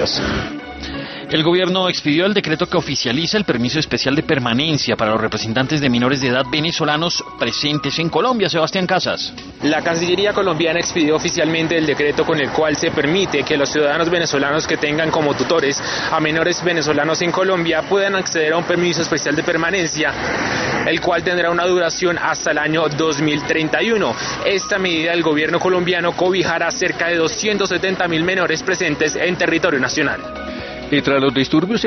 días. El gobierno expidió el decreto que oficializa el permiso especial de permanencia para los representantes de menores de edad venezolanos presentes en Colombia. Sebastián Casas. La Cancillería colombiana expidió oficialmente el decreto con el cual se permite que los ciudadanos venezolanos que tengan como tutores a menores venezolanos en Colombia puedan acceder a un permiso especial de permanencia, el cual tendrá una duración hasta el año 2031. Esta medida del gobierno colombiano cobijará cerca de 270.000 menores presentes en territorio nacional. Y tras los disturbios